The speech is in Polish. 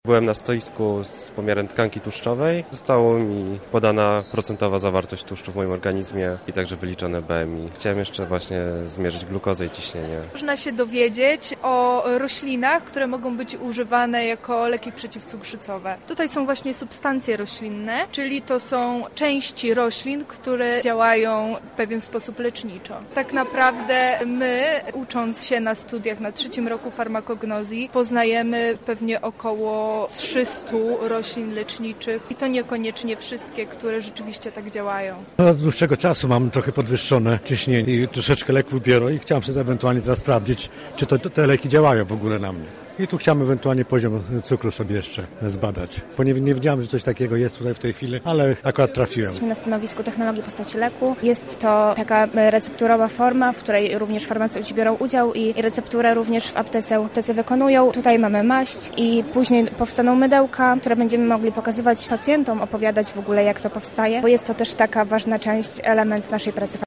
Byłem na stoisku z pomiarem tkanki tłuszczowej. Została mi podana procentowa zawartość tłuszczu w moim organizmie i także wyliczone BMI. Chciałem jeszcze właśnie zmierzyć glukozę i ciśnienie. Można się dowiedzieć o roślinach, które mogą być używane jako leki przeciwcukrzycowe. Tutaj są właśnie substancje roślinne, czyli to są części roślin, które działają w pewien sposób leczniczo. Tak naprawdę my, ucząc się na studiach na 3. roku farmakognozji, poznajemy pewnie około 300 roślin leczniczych i to niekoniecznie wszystkie, które rzeczywiście tak działają. Od dłuższego czasu mam trochę podwyższone ciśnienie i troszeczkę leków biorę i chciałem sobie ewentualnie teraz sprawdzić, czy te leki działają w ogóle na mnie. I tu chciałem ewentualnie poziom cukru sobie jeszcze zbadać, bo nie wiedziałem, że coś takiego jest tutaj w tej chwili, ale akurat trafiłem. Jesteśmy na stanowisku technologii w postaci leku. Jest to taka recepturowa forma, w której również farmaceuci biorą udział i recepturę również w aptece wykonują. Tutaj mamy maść i później powstaną mydełka, które będziemy mogli pokazywać pacjentom, opowiadać w ogóle jak to powstaje, bo jest to też taka ważna część, element naszej pracy.